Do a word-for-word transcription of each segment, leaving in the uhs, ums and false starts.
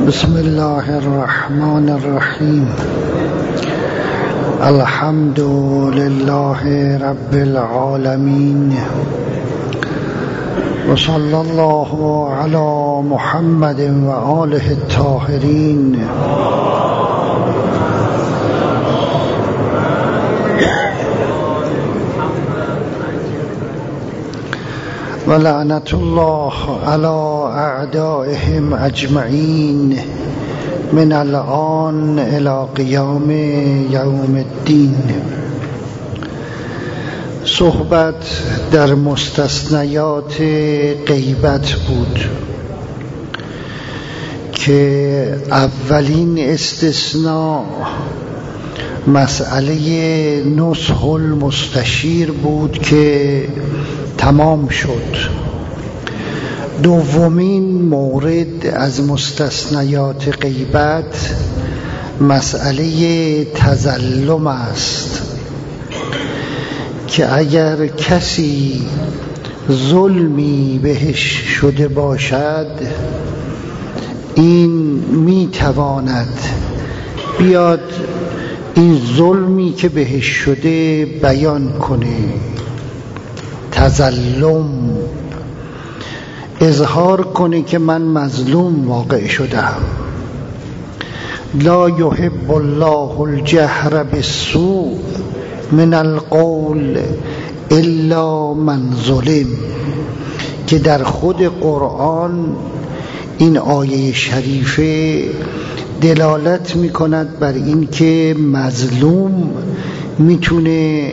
بسم الله الرحمن الرحیم. الحمد لله رب العالمین و صلی الله علی محمد و آله الطاهرین. و لعنت الله علی اعدائهم اجمعین من الآن الی قیام یوم الدین. صحبت در مستثنیات غیبت بود که اولین استثناء مسئله نصح المستشیر بود که تمام شد. دومین مورد از مستثنیات غیبت مسئله تظلم است که اگر کسی ظلمی بهش شده باشد، این میتواند بیاد این ظلمی که بهش شده بیان کنه. تظلم، اظهار کنه که من مظلوم واقع شدم. لا یحب الله الجهر بالسوء من القول الا من ظلم، که در خود قرآن این آیه شریفه دلالت می کند بر این که مظلوم میتونه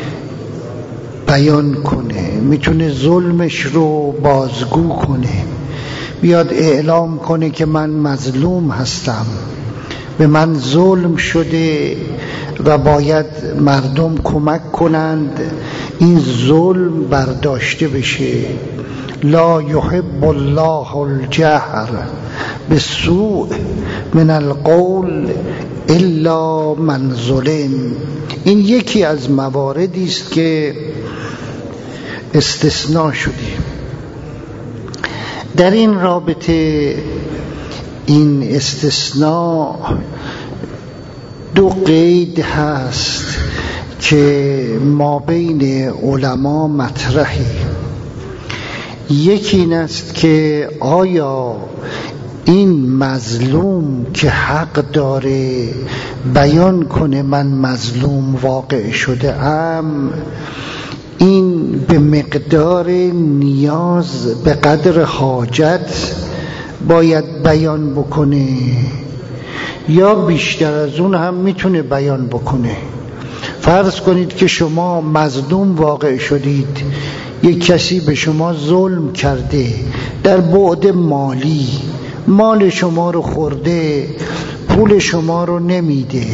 بیان کنه، میتونه ظلمش رو بازگو کنه، بیاد اعلام کنه که من مظلوم هستم، به من ظلم شده و باید مردم کمک کنند این ظلم برداشته بشه. لا یحب الله الجهر بالسوء من القول الا من ظلم. این یکی از مواردی است که استثناء شده. در این رابطه این استثناء دو قید هست که ما بین علما مطرحه. یکی این است که آیا این مظلوم که حق داره بیان کنه من مظلوم واقع شده ام، این به مقدار نیاز به قدر حاجت باید بیان بکنه یا بیشتر از اون هم میتونه بیان بکنه؟ فرض کنید که شما مظلوم واقع شدید، یک کسی به شما ظلم کرده در بعد مالی، مال شما رو خورده، پول شما رو نمیده.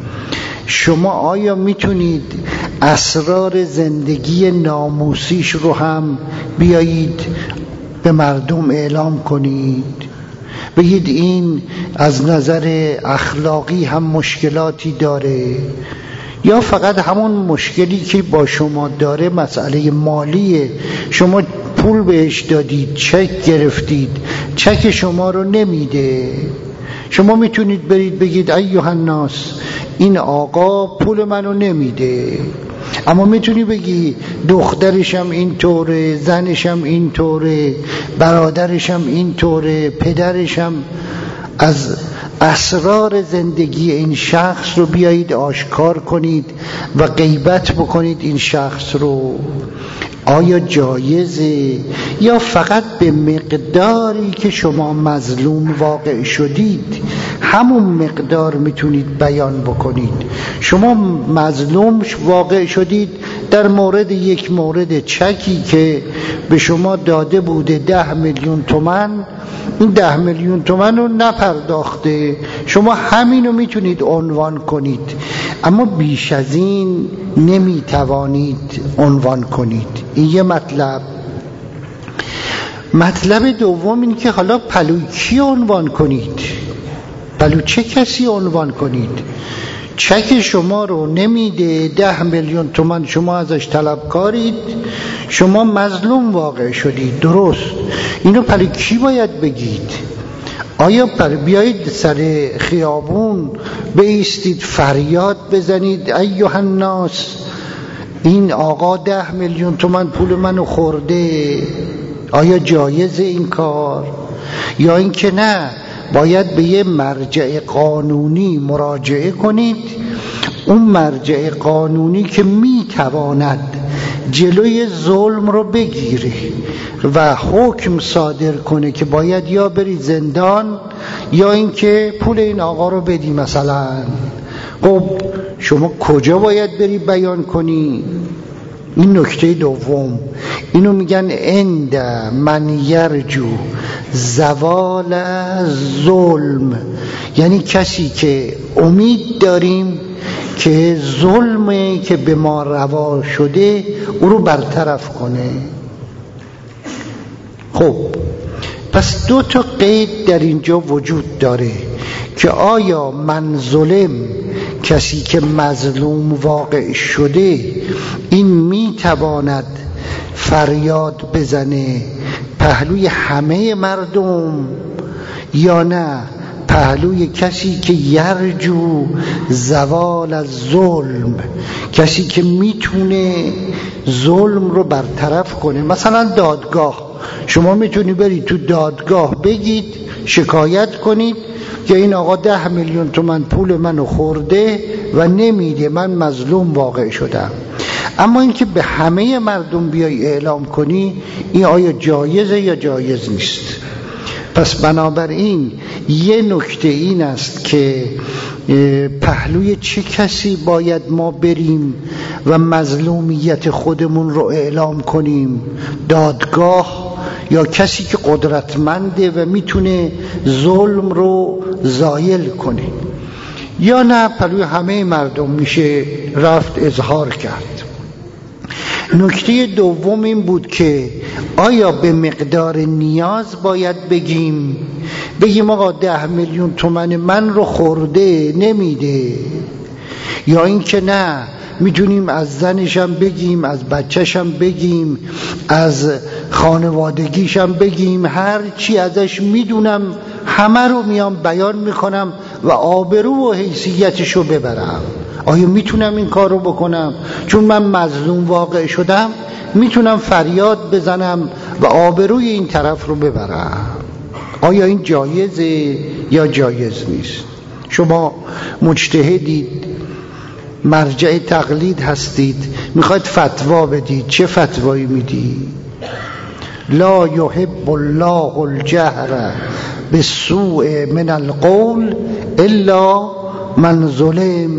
شما آیا میتونید اسرار زندگی ناموسیش رو هم بیایید به مردم اعلام کنید؟ بگید این از نظر اخلاقی هم مشکلاتی داره، یا فقط همون مشکلی که با شما داره مسئله مالیه، شما پول بهش دادید، چک گرفتید، چک شما رو نمیده. شما میتونید برید بگید ایها الناس این آقا پول منو نمیده، اما میتونی بگی دخترشم این طوره، زنشم این طوره، برادرشم این طوره، پدرشم. از اسرار زندگی این شخص رو بیایید آشکار کنید و غیبت بکنید این شخص رو. آیا جایزه یا فقط به مقداری که شما مظلوم واقع شدید همون مقدار میتونید بیان بکنید؟ شما مظلوم واقع شدید در مورد یک مورد چکی که به شما داده بوده ده میلیون تومان، این ده میلیون تومان رو نپرداخته، شما همینو میتونید عنوان کنید، اما بیش از این نمیتوانید عنوان کنید. این یه مطلب. مطلب دوم این که حالا پلوی کی عنوان کنید؟ پلو چه کسی عنوان کنید؟ چک شما رو نمیده، ده میلیون تومان شما ازش طلبکارید، شما مظلوم واقع شدید. درست، اینو پلی کی باید بگید؟ آیا پر بیایید سر خیابون بایستید فریاد بزنید ایها الناس این آقا ده میلیون تومن پول منو خورده؟ آیا جایز این کار؟ یا اینکه نه باید به یه مرجع قانونی مراجعه کنید، اون مرجع قانونی که میتواند جلوی ظلم رو بگیره و حکم صادر کنه که باید یا بری زندان یا اینکه پول این آقا رو بدی مثلا. خب شما کجا باید بری بیان کنی؟ این نکته دوم. اینو میگن عند من یرجو زوال ظلم، یعنی کسی که امید داریم که ظلمی که به ما روا شده او رو برطرف کنه. خب پس دو تا قید در اینجا وجود داره که آیا من ظلم، کسی که مظلوم واقع شده، این میتواند فریاد بزنه پهلوی همه مردم یا نه پهلوی کسی که یرجو زوال از ظلم، کسی که میتونه ظلم رو برطرف کنه. مثلا دادگاه، شما میتونی بری تو دادگاه بگید، شکایت کنید که این آقا ده میلیون تومن پول منو خورده و نمیده، من مظلوم واقع شدم. اما اینکه به همه مردم بیای اعلام کنی، این آیا جایزه یا جایز نیست؟ پس بنابراین یه نکته این است که پهلوی چه کسی باید ما بریم و مظلومیت خودمون رو اعلام کنیم؟ دادگاه یا کسی که قدرتمنده و میتونه ظلم رو زایل کنه؟ یا نه پهلوی همه مردم میشه رفت اظهار کرد. نکته دوم این بود که آیا به مقدار نیاز باید بگیم بگیم آقا ده میلیون تومن من رو خورده نمیده، یا اینکه نه میتونیم از زنشم بگیم، از بچهشم بگیم، از خانوادگیشم بگیم، هر چی ازش میدونم همه رو میام بیان میکنم و آبرو و حیثیتشو ببرم؟ آیا میتونم این کار رو بکنم؟ چون من مظلوم واقع شدم میتونم فریاد بزنم و آبروی این طرف رو ببرم. آیا این جایزه یا جایز نیست؟ شما مجتهدید، مرجع تقلید هستید، میخواید فتوا بدید، چه فتوایی میدید؟ لا یحب الله الجهر بالسوء من القول الا من ظلم.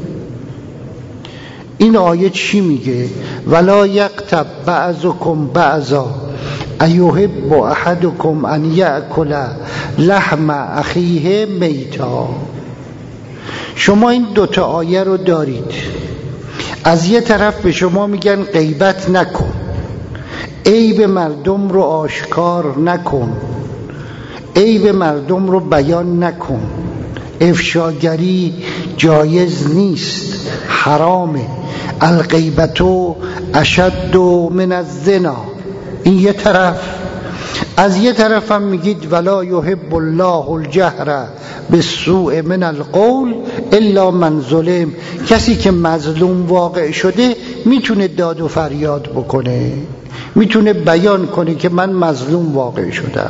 این آیه چی میگه؟ ولا یغتب بعضکم بعضا ایحب احدکم ان یأکل لحم اخیه میتا. شما این دوتا آیه رو دارید، از یه طرف به شما میگن غیبت نکن، عیب مردم رو آشکار نکن، عیب مردم رو بیان نکن، افشاگری جایز نیست، حرامه، الغیبتو اشد من الزنا. این یه طرف. از یه طرف هم میگید ولا یحب الله الجهر بالسوء من القول الا من ظلم. کسی که مظلوم واقع شده میتونه داد و فریاد بکنه، میتونه بیان کنه که من مظلوم واقع شدم.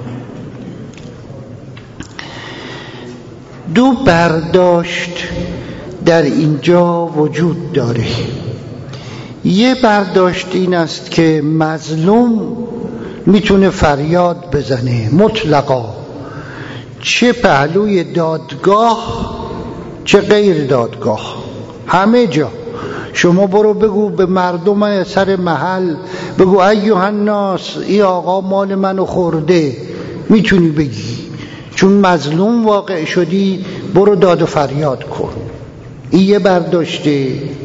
دو برداشت در اینجا وجود داره. یه برداشت این است که مظلوم میتونه فریاد بزنه مطلقا، چه پهلوی دادگاه چه غیر دادگاه، همه جا. شما برو بگو به مردم سر محل، بگو ایها الناس ای آقا مال منو خورده، میتونی بگی، چون مظلوم واقع شدی برو داد و فریاد کن. این یه برداشته.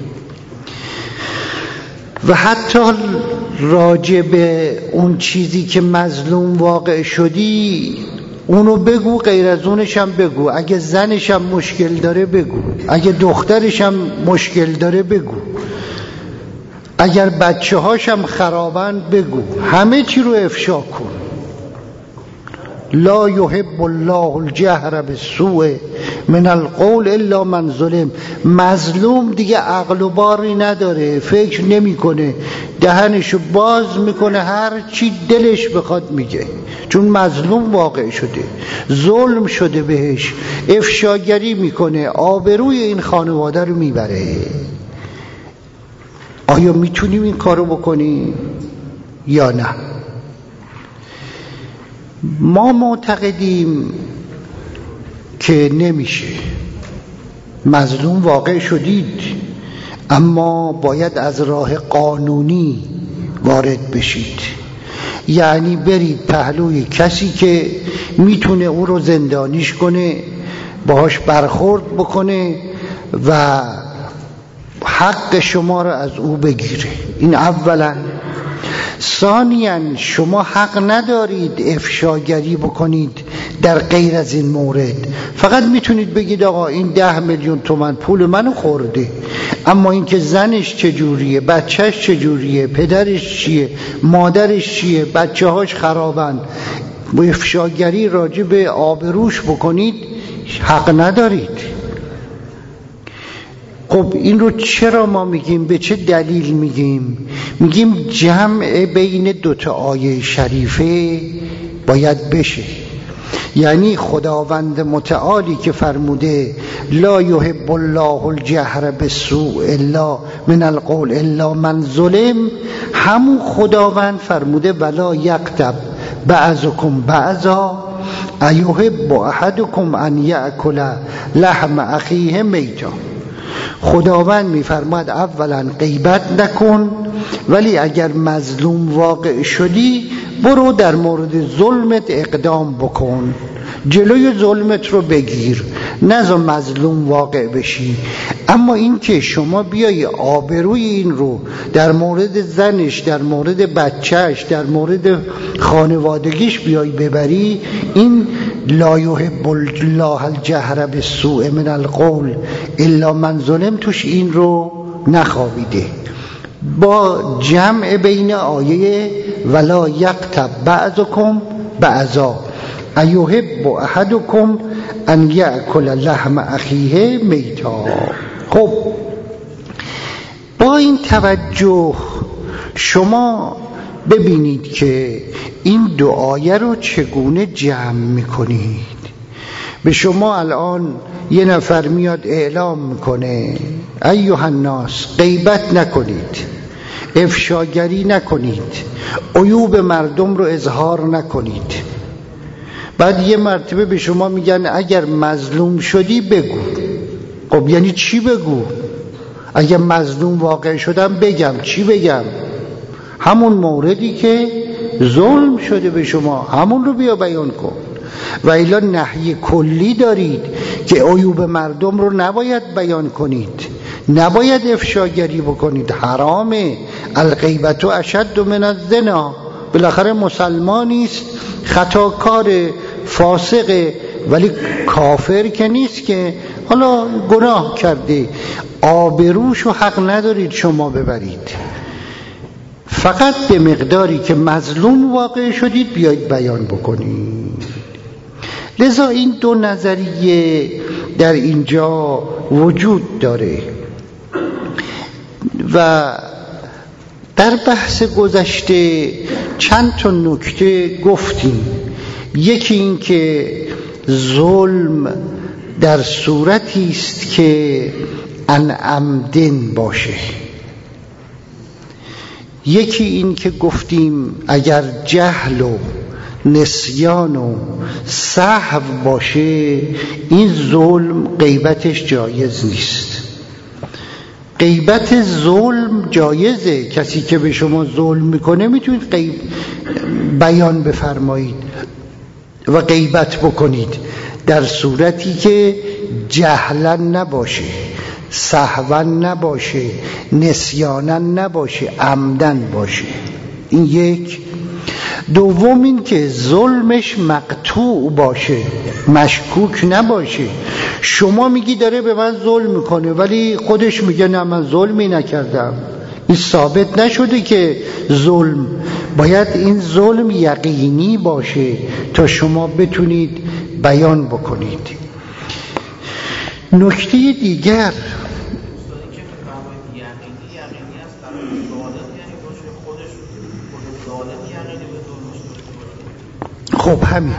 و حتی راجع به اون چیزی که مظلوم واقع شدی اونو بگو، غیر از اونش هم بگو، اگه زنش هم مشکل داره بگو، اگه دخترش هم مشکل داره بگو، اگر بچه هاش هم خرابن بگو، همه چی رو افشا کن. لا یحب الله الجهر بالسوء من القول الا من ظلم. مظلوم دیگه عقل و باری نداره، فکر نمیکنه، دهنشو باز میکنه، هر چی دلش بخواد میگه، چون مظلوم واقع شده، ظلم شده بهش، افشاگری میکنه، آبروی این خانواده رو میبره. آیا میتونیم این کارو بکنیم یا نه؟ ما معتقدیم که نمیشه. مظلوم واقع شدید، اما باید از راه قانونی وارد بشید، یعنی برید پهلوی کسی که میتونه او رو زندانیش کنه، باهاش برخورد بکنه و حق شما رو از او بگیره. این اولا. ثانیاً شما حق ندارید افشاگری بکنید در غیر از این مورد. فقط میتونید بگید آقا این ده میلیون تومان پول منو خورده، اما این که زنش چجوریه، بچهش چجوریه، پدرش چیه، مادرش چیه، بچه هاش خرابن، افشاگری راجع به آبروش بکنید حق ندارید. خب این رو چرا ما میگیم؟ به چه دلیل میگیم؟ میگیم جمع بین دوتا آیه شریفه باید بشه. یعنی خداوند متعالی که فرموده لا یحب الله الجهر بالسوء الا من القول الا من ظلم، همون خداوند فرموده ولا یغتب بعضکم بعضا ایحب احدکم ان یأکل لحم اخیه میتا. خداوند میفرماد اولا غیبت نکن، ولی اگر مظلوم واقع شدی برو در مورد ظلمت اقدام بکن، جلوی ظلمت رو بگیر، نذار مظلوم واقع بشی. اما این که شما بیای آبروی این رو در مورد زنش، در مورد بچهش، در مورد خانوادگیش بیای ببری، این لا یحب الله الجهر بالسوء من القول الا من ظلم توش این رو نخوابیده. با جمع بین آیه ولا یغتب بعضکم بعضا ایحب احدکم ان یأکل لحم اخیه میتا. خب با این توجه شما ببینید که این دو آیه رو چگونه جمع میکنید. به شما الان یه نفر میاد اعلام میکنه ایها الناس غیبت نکنید، افشاگری نکنید، عیوب مردم رو اظهار نکنید. بعد یه مرتبه به شما میگن اگر مظلوم شدی بگو. خب یعنی چی بگو؟ اگر مظلوم واقع شدم بگم چی بگم؟ همون موردی که ظلم شده به شما همون رو بیا بیان کن. و الا نهی کلی دارید که عیوب مردم رو نباید بیان کنید، نباید افشاگری بکنید، حرامه. الغیبت اشد من الزنا. بالاخره مسلمانی است، خطاکار، فاسق، ولی کافر که نیست که حالا گناه کرده، آبروشو حق ندارید شما ببرید. فقط به مقداری که مظلوم واقع شدید بیایید بیان بکنید. لذا این دو نظریه در اینجا وجود داره و در بحث گذشته چند تا نکته گفتیم. یکی این که ظلم در صورتی است که عن عمدن باشه. یکی این که گفتیم اگر جهل و نسیان و سهو باشه این ظلم غیبتش جایز نیست. غیبت ظلم جایزه، کسی که به شما ظلم میکنه میتونید غیب بیان بفرمایید و غیبت بکنید در صورتی که جهلا نباشه، سهوا نباشه، نسیانا نباشه، عمدن باشه. این یک. دوم این که ظلمش مقطوع باشه، مشکوک نباشه. شما میگی داره به من ظلم میکنه ولی خودش میگه نه من ظلمی نکردم، این ثابت نشده که ظلم، باید این ظلم یقینی باشه تا شما بتونید بیان بکنید. نکته دیگر خب همین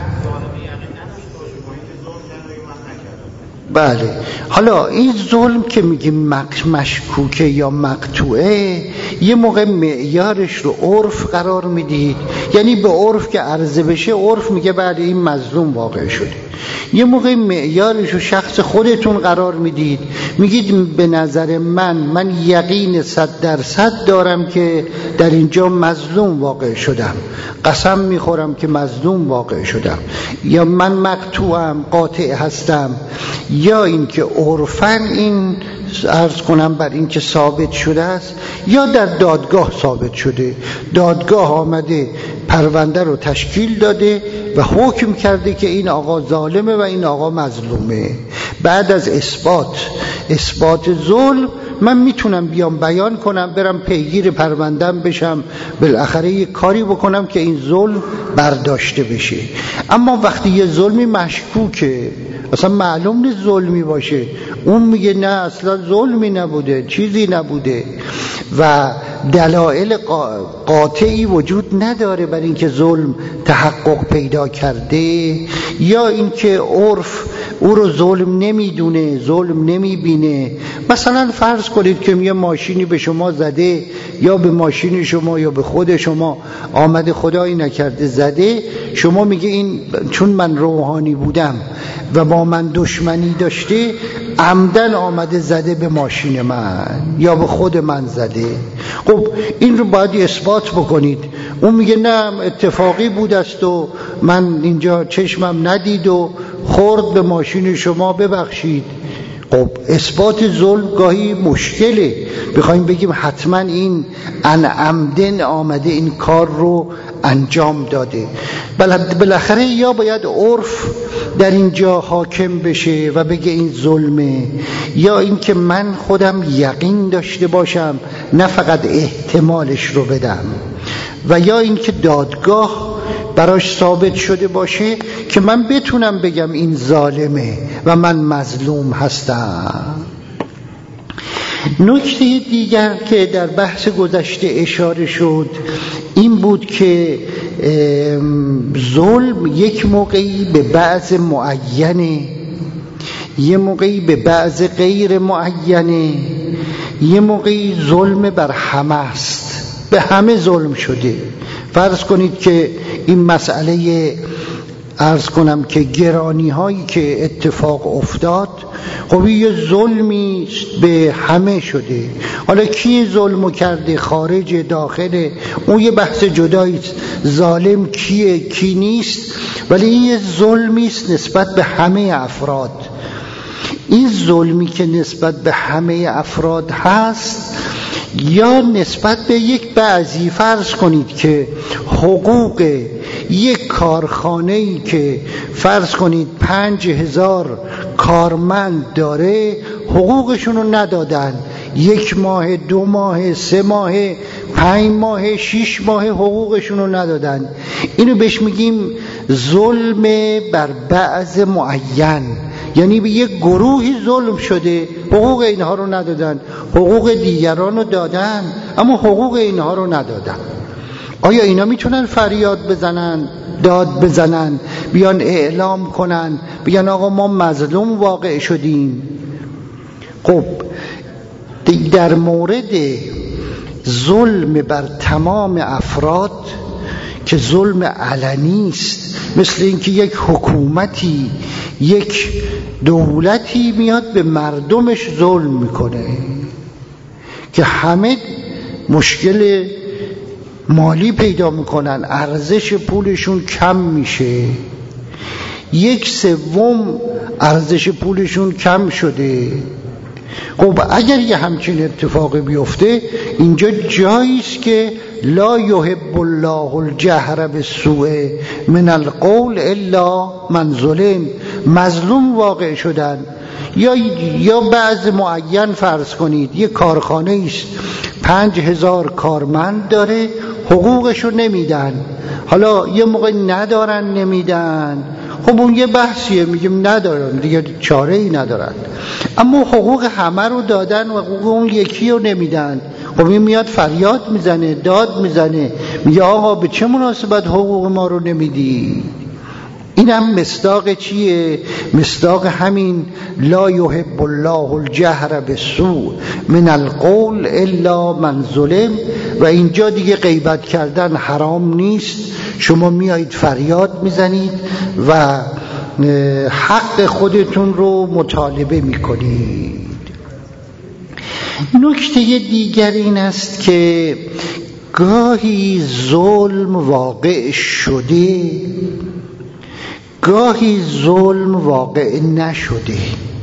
بله. حالا این ظلم که میگیم مشکوکه یا مقطوعه، یه موقع معیارش رو عرف قرار میدید، یعنی به عرف که عرضه بشه عرف میگه بعد این مظلوم واقع شده. یه موقع معیارش رو شخص خودتون قرار میدید، میگید به نظر من من یقین صد درصد دارم که در اینجا مظلوم واقع شدم، قسم میخورم که مظلوم واقع شدم، یا من مقطوعم، قاطع هستم. یا اینکه عرفاً این عرض کنم بر این که ثابت شده است، یا در دادگاه ثابت شده، دادگاه آمده پرونده رو تشکیل داده و حکم کرده که این آقا ظالمه و این آقا مظلومه. بعد از اثبات اثبات ظلم من میتونم بیام بیان کنم، برم پیگیر پروندم بشم، بالاخره یه کاری بکنم که این ظلم برداشته بشه. اما وقتی یه ظلمی مشکوکه، اصلا معلوم نیست ظلمی باشه، اون میگه نه اصلا ظلمی نبوده، چیزی نبوده و دلایل قاطعی وجود نداره بر اینکه ظلم تحقق پیدا کرده، یا اینکه عرف او رو ظلم نمیدونه، ظلم نمیبینه. مثلا فرض کنید که یه ماشینی به شما زده، یا به ماشین شما یا به خود شما آمده خدایی نکرده زده، شما میگه این چون من روحانی بودم و با من دشمنی داشته عمدن آمده زده به ماشین من یا به خود من زده. خب این رو باید اثبات بکنید. اون میگه نه اتفاقی بود است و من اینجا چشمم ندید و خورد به ماشین شما، ببخشید. خب اثبات ظلم گاهی مشکله، بخوایم بگیم حتما این ان عمدن آمده این کار رو انجام داده. بالاخره یا باید عرف در اینجا حاکم بشه و بگه این ظلمه، یا این که من خودم یقین داشته باشم نه فقط احتمالش رو بدم، و یا این که دادگاه براش ثابت شده باشه که من بتونم بگم این ظالمه و من مظلوم هستم. نکته دیگر که در بحث گذشته اشاره شد این بود که ظلم یک موقعی به بعض معینه، یه موقعی به بعض غیر معینه، یه موقعی ظلم بر همه است، به همه ظلم شده. فرض کنید که این مسئله عرض کنم که گرانی هایی که اتفاق افتاد، خب یه ظلمی به همه شده. حالا کی ظلمو کرده، خارج داخله، اون یه بحث جدایی است، ظالم کیه کی نیست، ولی این یه ظلمی است نسبت به همه افراد. این ظلمی که نسبت به همه افراد هست یا نسبت به یک بعضی، فرض کنید که حقوق یک کارخانه‌ای که فرض کنید پنج هزار کارمند داره حقوقشون رو ندادن، یک ماه، دو ماه، سه ماه، پنج ماه، شش ماه حقوقشون رو ندادن. اینو بهش میگیم ظلم بر بعض معین، یعنی به یک گروهی ظلم شده، حقوق اینها رو ندادن، حقوق دیگران رو دادن اما حقوق اینها رو ندادن. آیا اینا میتونن فریاد بزنن، داد بزنن، بیان اعلام کنن، بیان آقا ما مظلوم واقع شدیم؟ خب در مورد ظلم بر تمام افراد که ظلم علنی است، مثل اینکه یک حکومتی، یک دولتی میاد به مردمش ظلم میکنه که همه مشکل مالی پیدا میکنن، ارزش پولشون کم میشه، یک سوم ارزش پولشون کم شده. خب اگر یه همچین اتفاقی بیفته، اینجا جایی است که لا یحب الله الجهر بالسوء من القول الا من ظلم، مظلوم واقع شدن. یا یا بعض معین فرض کنید یک کارخانه است پنج هزار کارمند داره، حقوقشو نمیدن. حالا یه موقع ندارن نمیدن، خب اون یه بحثیه، میگیم ندارن دیگه، چاره ای ندارن. اما حقوق همه رو دادن و حقوق اون یکی رو نمیدن. خب این میاد فریاد میزنه، داد میزنه، میگه آقا به چه مناسبت حقوق ما رو نمیدی؟ این هم مصداق چیه؟ مصداق همین لا یحب الله الجهر بالسوء من القول الا من ظلم. و اینجا دیگه غیبت کردن حرام نیست، شما میایید فریاد میزنید و حق خودتون رو مطالبه میکنید. نکته دیگر این است که گاهی ظلم واقع شده، گاهی ظلم واقع نشده،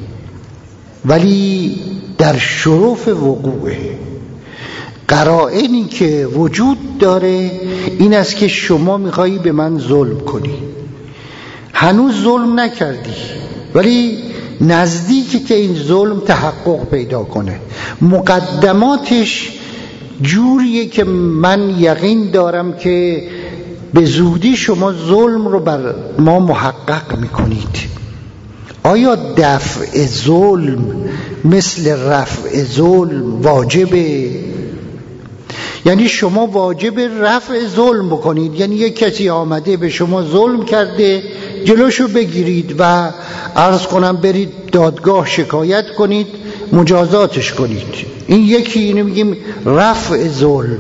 ولی در شرف وقوعه. قرائنی که وجود داره این است که شما میخوایی به من ظلم کنی، هنوز ظلم نکردی ولی نزدیکی که این ظلم تحقق پیدا کنه. مقدماتش جوریه که من یقین دارم که به زودی شما ظلم رو بر ما محقق میکنید. آیا دفع ظلم مثل رفع ظلم واجبه؟ یعنی شما واجب رفع ظلم بکنید، یعنی یک کسی آمده به شما ظلم کرده جلوشو بگیرید و عرض کنم برید دادگاه شکایت کنید، مجازاتش کنید. این یکی، اینو میگیم رفع ظلم.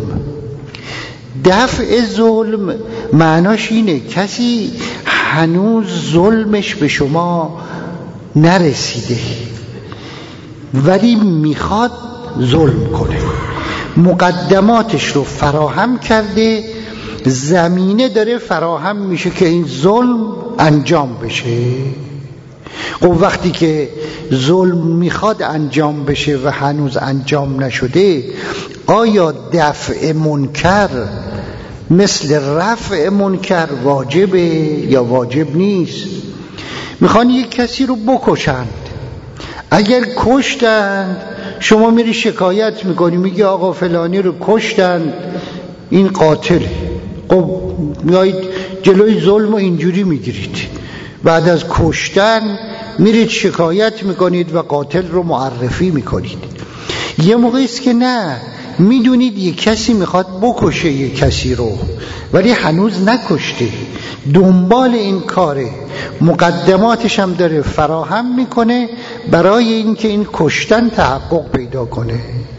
دفع ظلم معناش اینه کسی هنوز ظلمش به شما نرسیده ولی میخواد ظلم کنه، مقدماتش رو فراهم کرده، زمینه داره فراهم میشه که این ظلم انجام بشه. خب وقتی که ظلم میخواد انجام بشه و هنوز انجام نشده، آیا دفع منکر مثل رفع منکر واجبه یا واجب نیست؟ میخوان یک کسی رو بکشند، اگر کشتند شما میری شکایت میکنی، میگی آقا فلانی رو کشتند این قاتله. خب میایید جلوی ظلم و اینجوری میگیرید، بعد از کشتن میرید شکایت میکنید و قاتل رو معرفی میکنید. یه موقعی است که نه، میدونید یک کسی میخواد بکشه یک کسی رو ولی هنوز نکشته، دنبال این کاره، مقدماتش هم داره فراهم میکنه برای اینکه این کشتن تحقق پیدا کنه.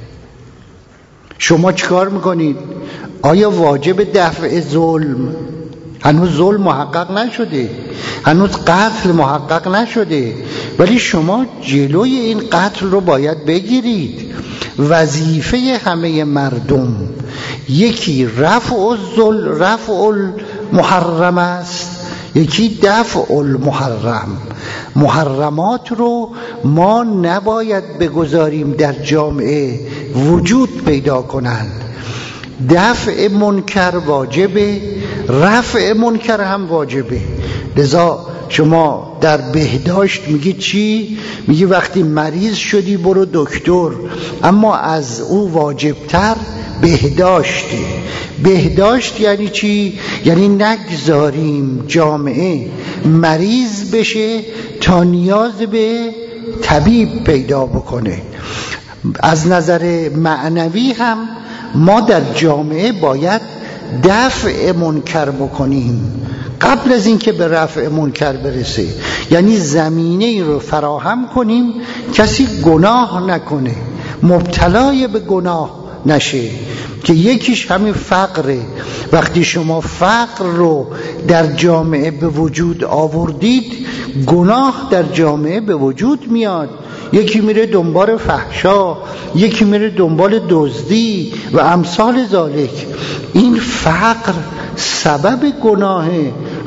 شما چیکار میکنید؟ آیا واجب دفع ظلم؟ هنوز ظلم محقق نشده، هنوز قتل محقق نشده، ولی شما جلوی این قتل رو باید بگیرید. وظیفه همه مردم یکی رفع الظلم، رفع المحرم است، یکی دفع المحرم. محرمات رو ما نباید بگذاریم در جامعه وجود پیدا کنند. دفع منکر واجبه، رفع منکر هم واجبه. لذا شما در بهداشت میگی چی؟ میگی وقتی مریض شدی برو دکتر، اما از او واجبتر بهداشته. بهداشت یعنی چی؟ یعنی نگذاریم جامعه مریض بشه تا نیاز به طبیب پیدا بکنه. از نظر معنوی هم ما در جامعه باید دفع منکر بکنیم قبل از اینکه به رفع منکر برسه، یعنی زمینه ای رو فراهم کنیم کسی گناه نکنه، مبتلای به گناه نشه، که یکیش همین فقره. وقتی شما فقر رو در جامعه به وجود آوردید، گناه در جامعه به وجود میاد. یکی میره دنبال فحشا، یکی میره دنبال دزدی و امثال ذالک. این فقر سبب گناهه.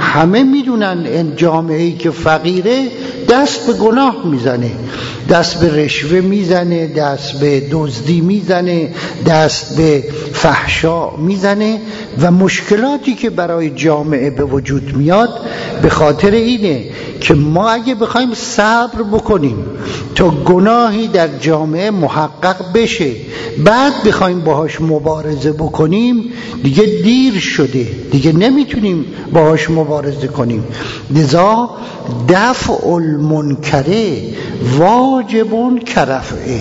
همه میدونن این جامعه‌ای که فقیره دست به گناه میزنه، دست به رشوه میزنه، دست به دزدی میزنه، دست به فحشا میزنه و مشکلاتی که برای جامعه به وجود میاد به خاطر اینه که ما اگه بخوایم صبر بکنیم تا گناهی در جامعه محقق بشه بعد بخوایم باهاش مبارزه بکنیم دیگه دیر شده، دیگه نمیتونیم باهاش مبارزه کنیم. لذا دفع المنکره واجبون کرفعه.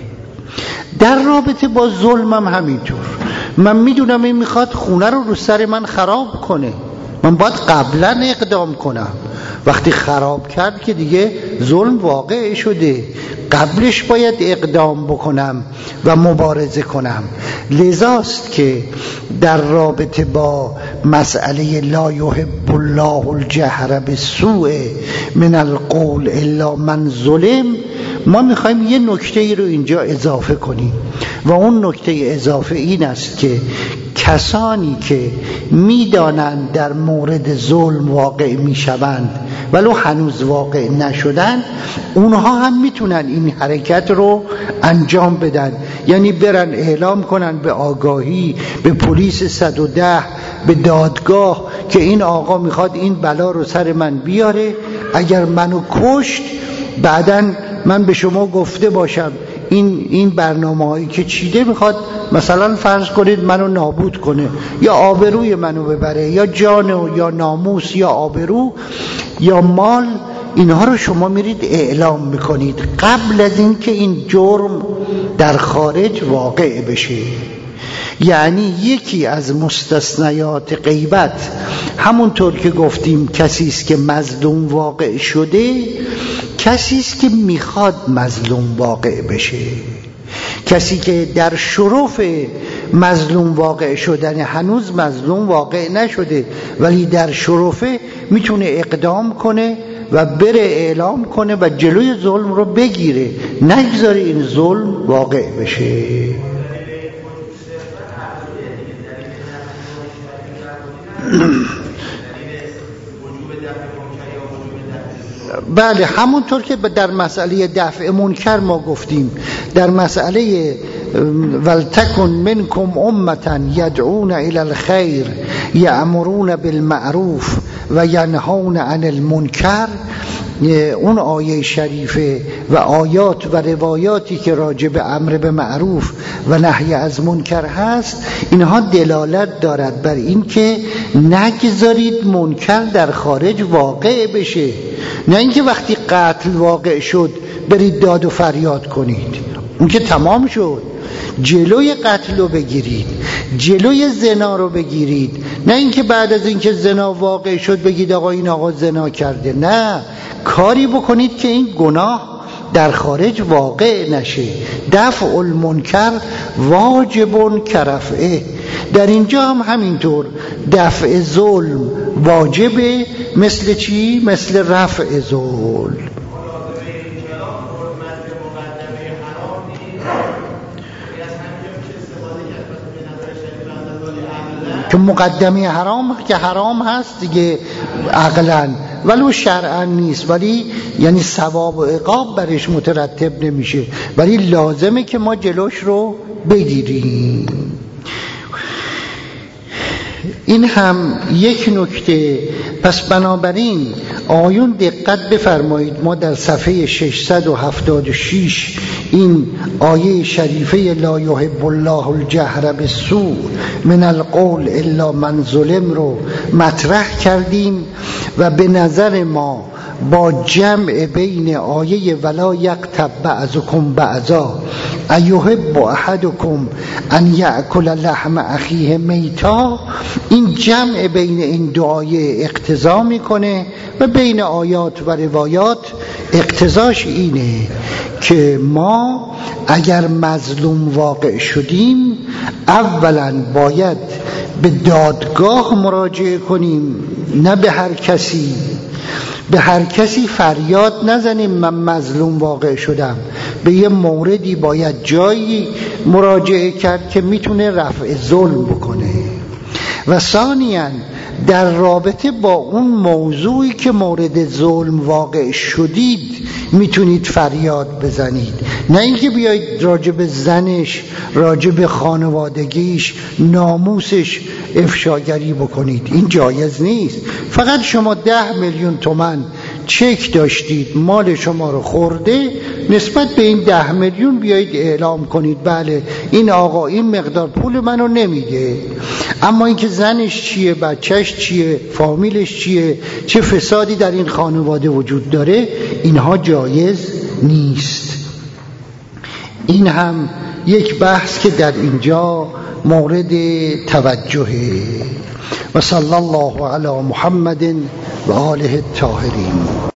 در رابطه با ظلمم همینطور. من میدونم این میخواد خونه رو رو سر من خراب کنه، من باید قبلا اقدام کنم. وقتی خراب کرد که دیگه ظلم واقع شده، قبلش باید اقدام بکنم و مبارزه کنم. لذاست که در رابطه با مسئله لا یحب الله الجهر بالسوء من القول الا من ظلم ما میخوایم یه نکته ای رو اینجا اضافه کنیم و اون نکته اضافه این است که کسانی که میدانند در مورد ظلم واقع میشوند ولو هنوز واقع نشدن، اونها هم میتونن این حرکت رو انجام بدن، یعنی برن اعلام کنن به آگاهی، به پلیس صد و ده، به دادگاه که این آقا میخواد این بلا رو سر من بیاره، اگر منو کشت بعدن من به شما گفته باشم این این برنامه‌هایی که چیده میخواد مثلا فرض کنید منو نابود کنه یا آبروی منو ببره یا جان یا ناموس یا آبرو یا مال، اینها رو شما میرید اعلام میکنید قبل از این که این جرم در خارج واقع بشه. یعنی یکی از مستثنیات غیبت همونطور که گفتیم کسی است که مظلوم واقع شده، کسی است که میخواد مظلوم واقع بشه، کسی که در شرف مظلوم واقع شدن هنوز مظلوم واقع نشده ولی در شرفه میتونه اقدام کنه و بره اعلام کنه و جلوی ظلم رو بگیره، نگذاره این ظلم واقع بشه. بله، همونطور که در مسئله دفع منکر ما گفتیم، در مسئله ولتکن منکم امة یدعون الی الخیر یأمرون بالمعروف و ینهون عن المنکر، اون آیه شریفه و آیات و روایاتی که راجع به امر به معروف و نهی از منکر هست، اینها دلالت دارد بر این که نگذارید منکر در خارج واقع بشه، نه اینکه وقتی قتل واقع شد برید داد و فریاد کنید، اون که تمام شد. جلوی قتل رو بگیرید، جلوی زنا رو بگیرید، نه اینکه بعد از اینکه زنا واقع شد بگید آقا این آقا زنا کرده، نه، کاری بکنید که این گناه در خارج واقع نشه. دفع المنکر واجب کرفعه. در اینجا هم همینطور دفع ظلم واجبه، مثل چی؟ مثل رفع ظلم. که مقدمه حرام که حرام هست دیگه عقلاً، ولو شرعاً نیست، ولی یعنی ثواب و عقاب برش مترتب نمیشه، ولی لازمه که ما جلوش رو بگیریم. این هم یک نکته. پس بنابراین آیون دقت بفرمایید، ما در صفحه ششصد و هفتاد و شش این آیه شریفه لا یحب الله الجهر بالسوء من القول الا من ظلم رو مطرح کردیم و به نظر ما با جمع بین آیه ولا یغتب بعضکم بعضا ایحب احدکم ان یأکل لحم اخیه میتا، این جمع بین این دو آیه اقتضا میکنه و بین آیات و روایات اقتضاش اینه که ما اگر مظلوم واقع شدیم اولا باید به دادگاه مراجعه کنیم، نه به هر کسی. به هر کسی فریاد نزنیم من مظلوم واقع شدم، به یه موردی باید جایی مراجعه کرد که میتونه رفع ظلم بکنه. و ثانیاً در رابطه با اون موضوعی که مورد ظلم واقع شدید میتونید فریاد بزنید، نه اینکه بیایید راجب زنش، راجب خانوادگیش، ناموسش افشاگری بکنید. این جایز نیست. فقط شما ده میلیون تومان چک داشتید مال شما رو خورده، نسبت به این ده میلیون بیایید اعلام کنید بله این آقا این مقدار پول منو نمیده. اما اینکه زنش چیه، بچهش چیه، فامیلش چیه، چه فسادی در این خانواده وجود داره، اینها جایز نیست. این هم یک بحث که در اینجا مورد توجهه. و صلی الله علی محمد و آله الطاهرین.